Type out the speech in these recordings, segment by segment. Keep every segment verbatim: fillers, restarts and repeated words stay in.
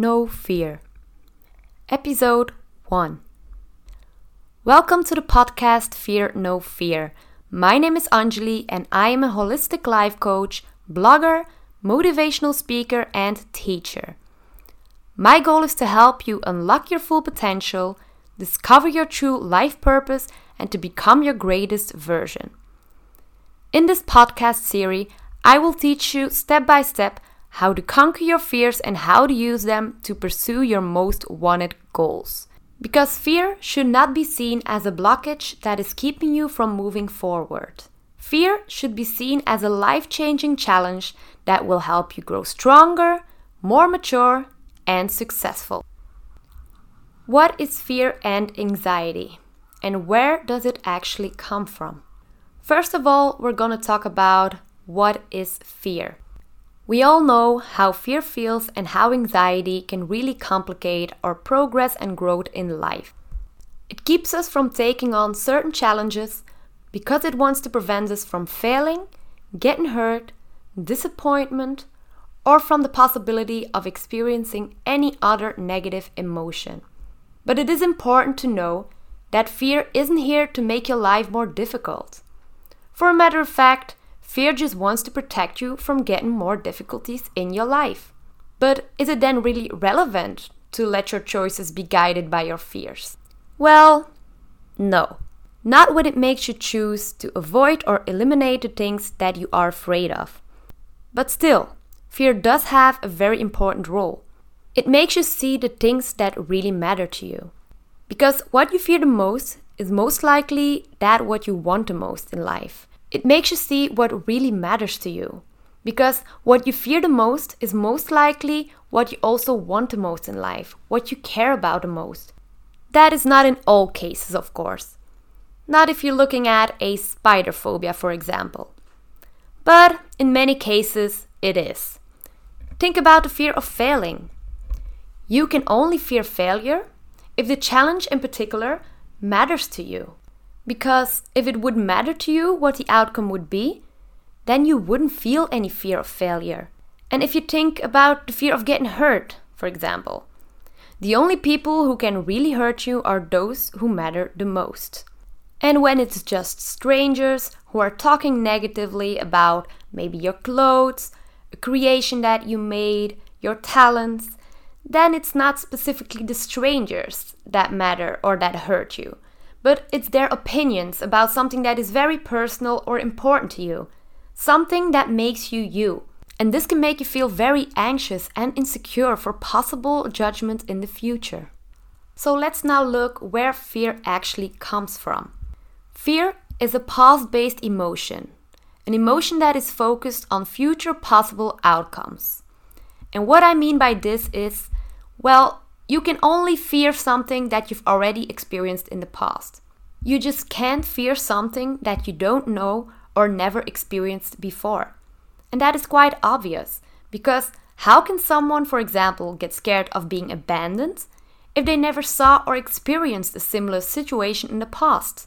No Fear. Episode one. Welcome to the podcast Fear No Fear. My name is Anjali and I am a holistic life coach, blogger, motivational speaker and teacher. My goal is to help you unlock your full potential, discover your true life purpose and to become your greatest version. In this podcast series, I will teach you step by step how to conquer your fears and how to use them to pursue your most wanted goals. Because fear should not be seen as a blockage that is keeping you from moving forward. Fear should be seen as a life-changing challenge that will help you grow stronger, more mature, and successful. What is fear and anxiety? And where does it actually come from? First of all, we're going to talk about what is fear. We all know how fear feels and how anxiety can really complicate our progress and growth in life. It keeps us from taking on certain challenges because it wants to prevent us from failing, getting hurt, disappointment, or from the possibility of experiencing any other negative emotion. But it is important to know that fear isn't here to make your life more difficult. For a matter of fact, fear just wants to protect you from getting more difficulties in your life. But is it then really relevant to let your choices be guided by your fears? Well, no. Not when it makes you choose to avoid or eliminate the things that you are afraid of. But still, fear does have a very important role. It makes you see the things that really matter to you. Because what you fear the most is most likely that what you want the most in life. It makes you see what really matters to you. Because what you fear the most is most likely what you also want the most in life, what you care about the most. That is not in all cases, of course. Not if you're looking at a spider phobia, for example. But in many cases, it is. Think about the fear of failing. You can only fear failure if the challenge in particular matters to you. Because if it would matter to you what the outcome would be, then you wouldn't feel any fear of failure. And if you think about the fear of getting hurt, for example, the only people who can really hurt you are those who matter the most. And when it's just strangers who are talking negatively about maybe your clothes, a creation that you made, your talents, then it's not specifically the strangers that matter or that hurt you. But it's their opinions about something that is very personal or important to you. Something that makes you you. And this can make you feel very anxious and insecure for possible judgment in the future. So let's now look where fear actually comes from. Fear is a past-based emotion. An emotion that is focused on future possible outcomes. And what I mean by this is, well, you can only fear something that you've already experienced in the past. You just can't fear something that you don't know or never experienced before. And that is quite obvious, because how can someone, for example, get scared of being abandoned if they never saw or experienced a similar situation in the past?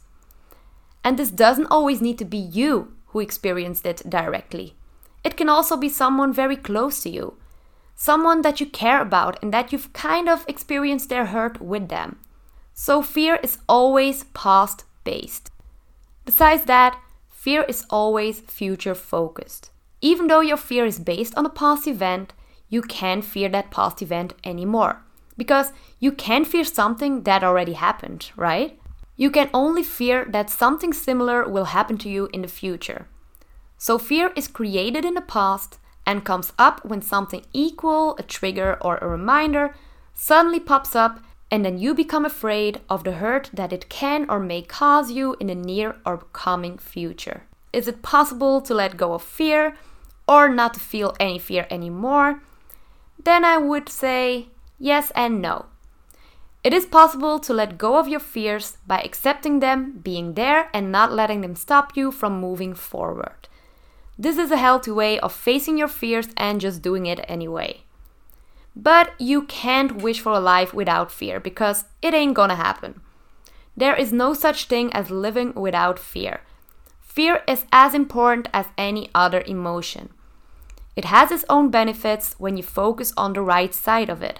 And this doesn't always need to be you who experienced it directly. It can also be someone very close to you. Someone that you care about and that you've kind of experienced their hurt with them. So fear is always past-based. Besides that, fear is always future-focused. Even though your fear is based on a past event, you can't fear that past event anymore. Because you can't fear something that already happened, right? You can only fear that something similar will happen to you in the future. So fear is created in the past and comes up when something equal, a trigger or a reminder, suddenly pops up and then you become afraid of the hurt that it can or may cause you in the near or coming future. Is it possible to let go of fear or not to feel any fear anymore? Then I would say yes and no. It is possible to let go of your fears by accepting them, being there and not letting them stop you from moving forward. This is a healthy way of facing your fears and just doing it anyway. But you can't wish for a life without fear because it ain't gonna happen. There is no such thing as living without fear. Fear is as important as any other emotion. It has its own benefits when you focus on the right side of it.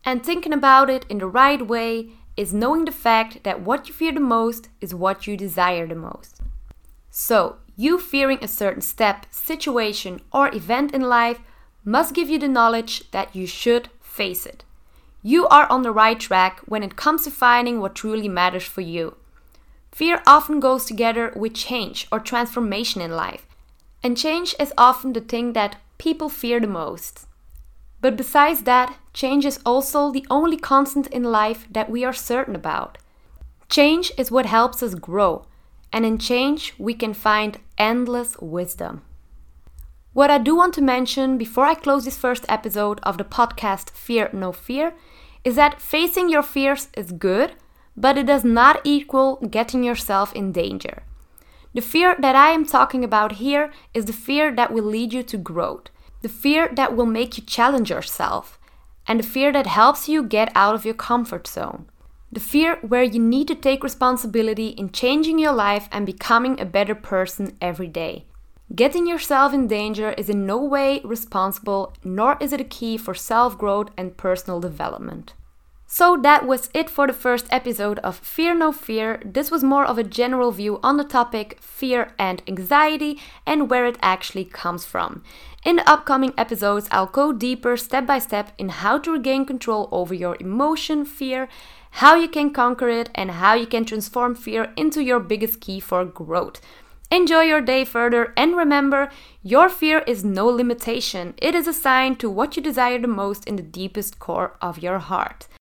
And thinking about it in the right way is knowing the fact that what you fear the most is what you desire the most. So, you fearing a certain step, situation, or event in life must give you the knowledge that you should face it. You are on the right track when it comes to finding what truly matters for you. Fear often goes together with change or transformation in life, and change is often the thing that people fear the most. But besides that, change is also the only constant in life that we are certain about. Change is what helps us grow, and in change we can find endless wisdom. What I do want to mention before I close this first episode of the podcast Fear No Fear is that facing your fears is good, but it does not equal getting yourself in danger. The fear that I am talking about here is the fear that will lead you to growth. The fear that will make you challenge yourself, and the fear that helps you get out of your comfort zone. The fear where you need to take responsibility in changing your life and becoming a better person every day. Getting yourself in danger is in no way responsible, nor is it a key for self-growth and personal development. So that was it for the first episode of Fear No Fear. This was more of a general view on the topic fear and anxiety and where it actually comes from. In the upcoming episodes, I'll go deeper step by step in how to regain control over your emotion, fear, how you can conquer it, and how you can transform fear into your biggest key for growth. Enjoy your day further, and remember, your fear is no limitation. It is a sign to what you desire the most in the deepest core of your heart.